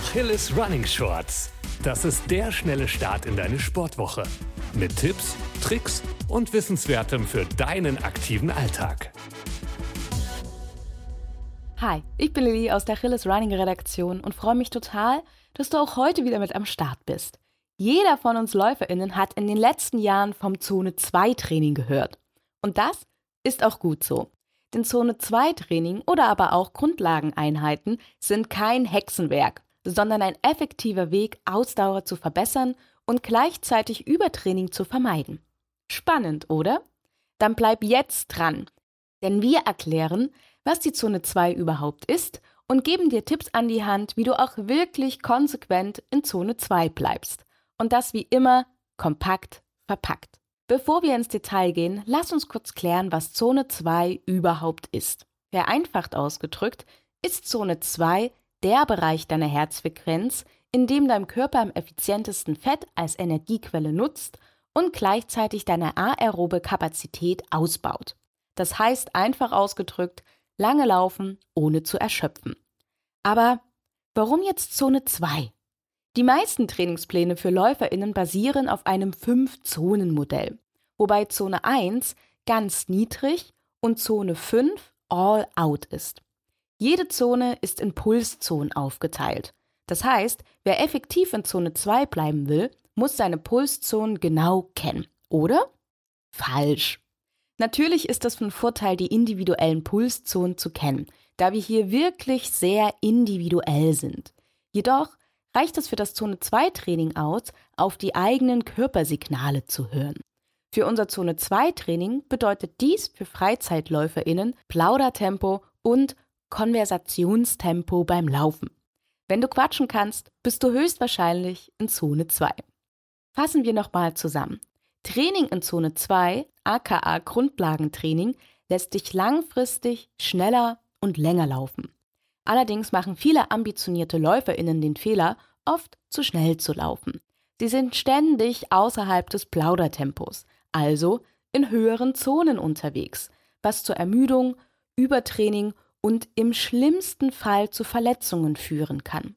Achilles Running Shorts. Das ist der schnelle Start in deine Sportwoche. Mit Tipps, Tricks und Wissenswertem für deinen aktiven Alltag. Hi, ich bin Lilly aus der Achilles Running Redaktion und freue mich total, dass du auch heute wieder mit am Start bist. Jeder von uns LäuferInnen hat in den letzten Jahren vom Zone-2-Training gehört. Und das ist auch gut so. Denn Zone-2-Training oder aber auch Grundlageneinheiten sind kein Hexenwerk, sondern ein effektiver Weg, Ausdauer zu verbessern und gleichzeitig Übertraining zu vermeiden. Spannend, oder? Dann bleib jetzt dran, denn wir erklären, was die Zone 2 überhaupt ist und geben dir Tipps an die Hand, wie du auch wirklich konsequent in Zone 2 bleibst. Und das wie immer kompakt verpackt. Bevor wir ins Detail gehen, lass uns kurz klären, was Zone 2 überhaupt ist. Vereinfacht ausgedrückt ist Zone 2 der Bereich deiner Herzfrequenz, in dem dein Körper am effizientesten Fett als Energiequelle nutzt und gleichzeitig deine aerobe Kapazität ausbaut. Das heißt, einfach ausgedrückt, lange laufen, ohne zu erschöpfen. Aber warum jetzt Zone 2? Die meisten Trainingspläne für LäuferInnen basieren auf einem 5-Zonen-Modell, wobei Zone 1 ganz niedrig und Zone 5 all out ist. Jede Zone ist in Pulszonen aufgeteilt. Das heißt, wer effektiv in Zone 2 bleiben will, muss seine Pulszonen genau kennen. Oder? Falsch. Natürlich ist es von Vorteil, die individuellen Pulszonen zu kennen, da wir hier wirklich sehr individuell sind. Jedoch reicht es für das Zone-2-Training aus, auf die eigenen Körpersignale zu hören. Für unser Zone-2-Training bedeutet dies für FreizeitläuferInnen Plaudertempo und Konversationstempo beim Laufen. Wenn du quatschen kannst, bist du höchstwahrscheinlich in Zone 2. Fassen wir nochmal zusammen. Training in Zone 2, aka Grundlagentraining, lässt dich langfristig schneller und länger laufen. Allerdings machen viele ambitionierte LäuferInnen den Fehler, oft zu schnell zu laufen. Sie sind ständig außerhalb des Plaudertempos, also in höheren Zonen unterwegs, was zur Ermüdung, Übertraining und im schlimmsten Fall zu Verletzungen führen kann.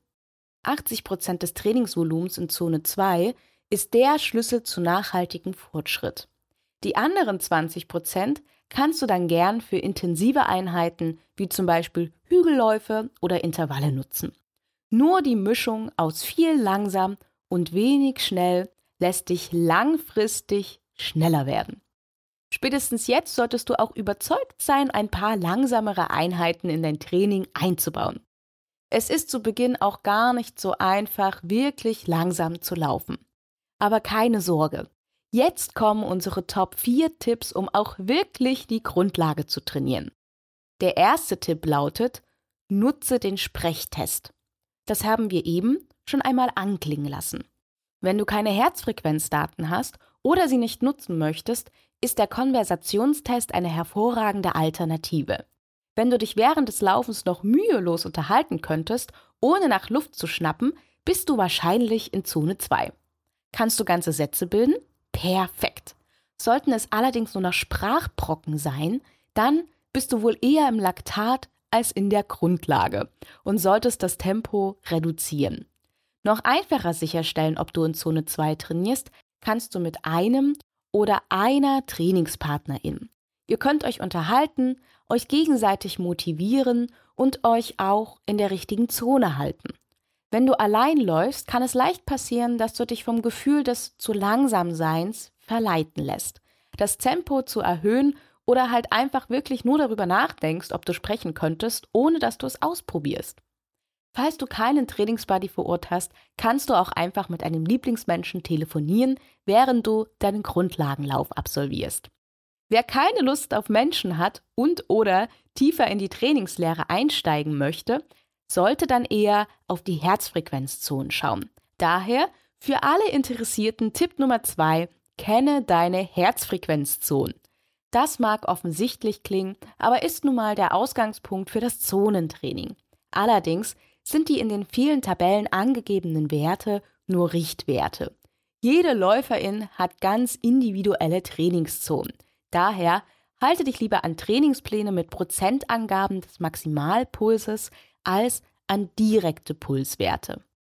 80% des Trainingsvolumens in Zone 2 ist der Schlüssel zu nachhaltigem Fortschritt. Die anderen 20% kannst du dann gern für intensive Einheiten wie zum Beispiel Hügelläufe oder Intervalle nutzen. Nur die Mischung aus viel langsam und wenig schnell lässt dich langfristig schneller werden. Spätestens jetzt solltest du auch überzeugt sein, ein paar langsamere Einheiten in dein Training einzubauen. Es ist zu Beginn auch gar nicht so einfach, wirklich langsam zu laufen. Aber keine Sorge. Jetzt kommen unsere Top 4 Tipps, um auch wirklich die Grundlage zu trainieren. Der erste Tipp lautet, nutze den Sprechtest. Das haben wir eben schon einmal anklingen lassen. Wenn du keine Herzfrequenzdaten hast oder sie nicht nutzen möchtest, ist der Konversationstest eine hervorragende Alternative. Wenn du dich während des Laufens noch mühelos unterhalten könntest, ohne nach Luft zu schnappen, bist du wahrscheinlich in Zone 2. Kannst du ganze Sätze bilden? Perfekt. Sollten es allerdings nur noch Sprachbrocken sein, dann bist du wohl eher im Laktat als in der Grundlage und solltest das Tempo reduzieren. Noch einfacher sicherstellen, ob du in Zone 2 trainierst, kannst du mit einem oder einer Trainingspartnerin. Ihr könnt euch unterhalten, euch gegenseitig motivieren und euch auch in der richtigen Zone halten. Wenn du allein läufst, kann es leicht passieren, dass du dich vom Gefühl des zu langsam Seins verleiten lässt, das Tempo zu erhöhen oder halt einfach wirklich nur darüber nachdenkst, ob du sprechen könntest, ohne dass du es ausprobierst. Falls du keinen Trainingsbuddy vor Ort hast, kannst du auch einfach mit einem Lieblingsmenschen telefonieren, während du deinen Grundlagenlauf absolvierst. Wer keine Lust auf Menschen hat und oder tiefer in die Trainingslehre einsteigen möchte, sollte dann eher auf die Herzfrequenzzonen schauen. Daher für alle Interessierten Tipp Nummer 2, kenne deine Herzfrequenzzonen. Das mag offensichtlich klingen, aber ist nun mal der Ausgangspunkt für das Zonentraining. Allerdings sind die in den vielen Tabellen angegebenen Werte nur Richtwerte. Jede Läuferin hat ganz individuelle Trainingszonen. Daher halte dich lieber an Trainingspläne mit Prozentangaben des Maximalpulses als an direkte Pulswerte.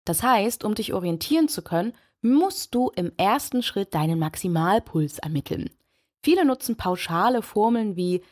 Das heißt, um dich orientieren zu können, musst du im ersten Schritt deinen Maximalpuls ermitteln. Viele nutzen pauschale Formeln wie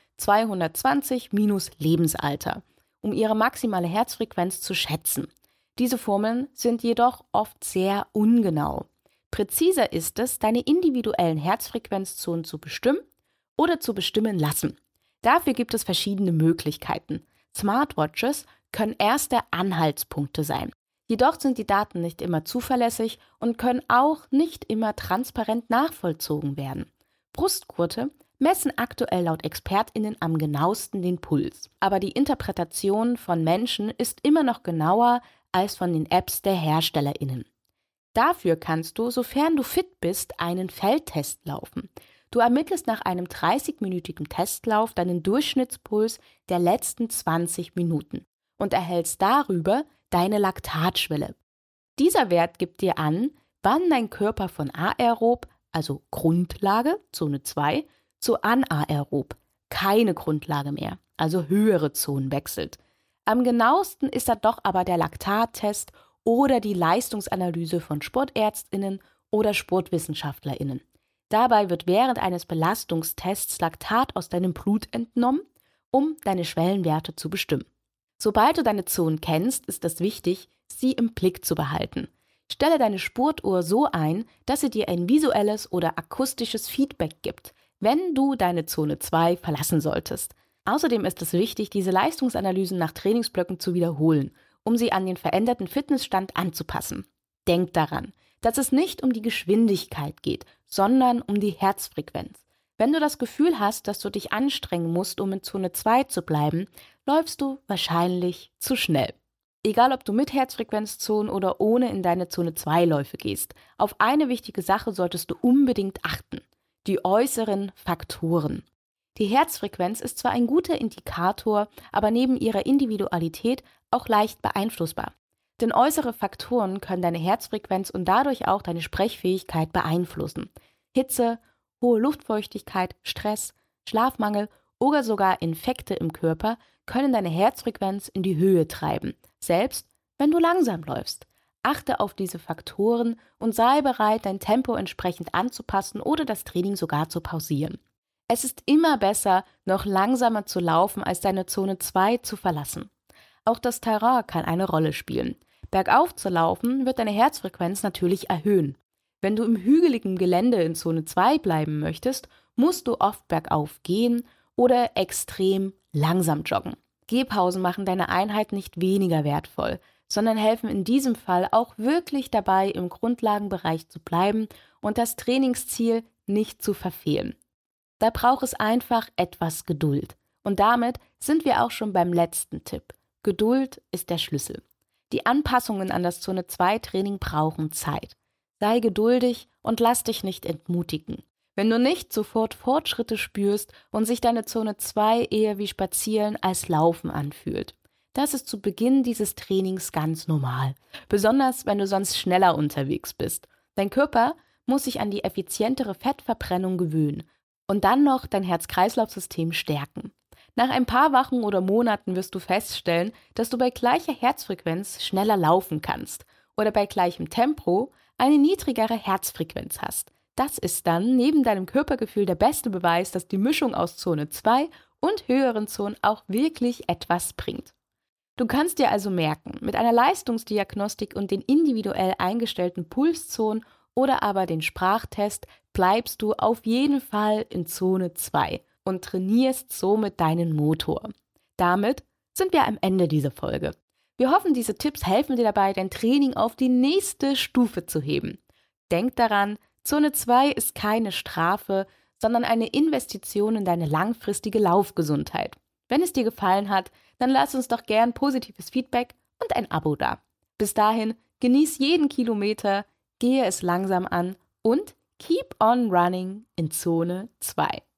220 minus Lebensalter, um ihre maximale Herzfrequenz zu schätzen. Diese Formeln sind jedoch oft sehr ungenau. Präziser ist es, deine individuellen Herzfrequenzzonen zu bestimmen oder zu bestimmen lassen. Dafür gibt es verschiedene Möglichkeiten. Smartwatches können erste Anhaltspunkte sein. Jedoch sind die Daten nicht immer zuverlässig und können auch nicht immer transparent nachvollzogen werden. Brustgurte messen aktuell laut ExpertInnen am genauesten den Puls. Aber die Interpretation von Menschen ist immer noch genauer als von den Apps der HerstellerInnen. Dafür kannst du, sofern du fit bist, einen Feldtest laufen. Du ermittelst nach einem 30-minütigen Testlauf deinen Durchschnittspuls der letzten 20 Minuten und erhältst darüber deine Laktatschwelle. Dieser Wert gibt dir an, wann dein Körper von aerob, also Grundlage, Zone 2, zu anaerob, keine Grundlage mehr, also höhere Zonen wechselt. Am genauesten ist da doch aber der Laktattest oder die Leistungsanalyse von SportärztInnen oder SportwissenschaftlerInnen. Dabei wird während eines Belastungstests Laktat aus deinem Blut entnommen, um deine Schwellenwerte zu bestimmen. Sobald du deine Zonen kennst, ist es wichtig, sie im Blick zu behalten. Stelle deine Sportuhr so ein, dass sie dir ein visuelles oder akustisches Feedback gibt, wenn du deine Zone 2 verlassen solltest. Außerdem ist es wichtig, diese Leistungsanalysen nach Trainingsblöcken zu wiederholen, um sie an den veränderten Fitnessstand anzupassen. Denk daran, dass es nicht um die Geschwindigkeit geht, sondern um die Herzfrequenz. Wenn du das Gefühl hast, dass du dich anstrengen musst, um in Zone 2 zu bleiben, läufst du wahrscheinlich zu schnell. Egal, ob du mit Herzfrequenzzonen oder ohne in deine Zone 2 Läufe gehst, auf eine wichtige Sache solltest du unbedingt achten: die äußeren Faktoren. Die Herzfrequenz ist zwar ein guter Indikator, aber neben ihrer Individualität auch leicht beeinflussbar. Denn äußere Faktoren können deine Herzfrequenz und dadurch auch deine Sprechfähigkeit beeinflussen. Hitze, hohe Luftfeuchtigkeit, Stress, Schlafmangel oder sogar Infekte im Körper können deine Herzfrequenz in die Höhe treiben, selbst wenn du langsam läufst. Achte auf diese Faktoren und sei bereit, dein Tempo entsprechend anzupassen oder das Training sogar zu pausieren. Es ist immer besser, noch langsamer zu laufen, als deine Zone 2 zu verlassen. Auch das Terrain kann eine Rolle spielen. Bergauf zu laufen wird deine Herzfrequenz natürlich erhöhen. Wenn du im hügeligen Gelände in Zone 2 bleiben möchtest, musst du oft bergauf gehen oder extrem langsam joggen. Gehpausen machen deine Einheit nicht weniger wertvoll, sondern helfen in diesem Fall auch wirklich dabei, im Grundlagenbereich zu bleiben und das Trainingsziel nicht zu verfehlen. Da braucht es einfach etwas Geduld. Und damit sind wir auch schon beim letzten Tipp. Geduld ist der Schlüssel. Die Anpassungen an das Zone 2 Training brauchen Zeit. Sei geduldig und lass dich nicht entmutigen. Wenn du nicht sofort Fortschritte spürst und sich deine Zone 2 eher wie Spazieren als Laufen anfühlt. Das ist zu Beginn dieses Trainings ganz normal. Besonders wenn du sonst schneller unterwegs bist. Dein Körper muss sich an die effizientere Fettverbrennung gewöhnen und dann noch dein Herz-Kreislauf-System stärken. Nach ein paar Wochen oder Monaten wirst du feststellen, dass du bei gleicher Herzfrequenz schneller laufen kannst oder bei gleichem Tempo eine niedrigere Herzfrequenz hast. Das ist dann neben deinem Körpergefühl der beste Beweis, dass die Mischung aus Zone 2 und höheren Zonen auch wirklich etwas bringt. Du kannst dir also merken, mit einer Leistungsdiagnostik und den individuell eingestellten Pulszonen oder aber den Sprachtest bleibst du auf jeden Fall in Zone 2 und trainierst somit deinen Motor. Damit sind wir am Ende dieser Folge. Wir hoffen, diese Tipps helfen dir dabei, dein Training auf die nächste Stufe zu heben. Denk daran, Zone 2 ist keine Strafe, sondern eine Investition in deine langfristige Laufgesundheit. Wenn es dir gefallen hat, dann lass uns doch gern positives Feedback und ein Abo da. Bis dahin, genieß jeden Kilometer, gehe es langsam an und keep on running in Zone 2.